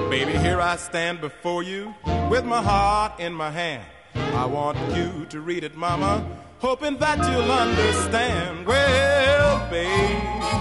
Baby, here I stand before you with my heart in my hand. I want you to read it, mama, hoping that you'll understand. Well, babe,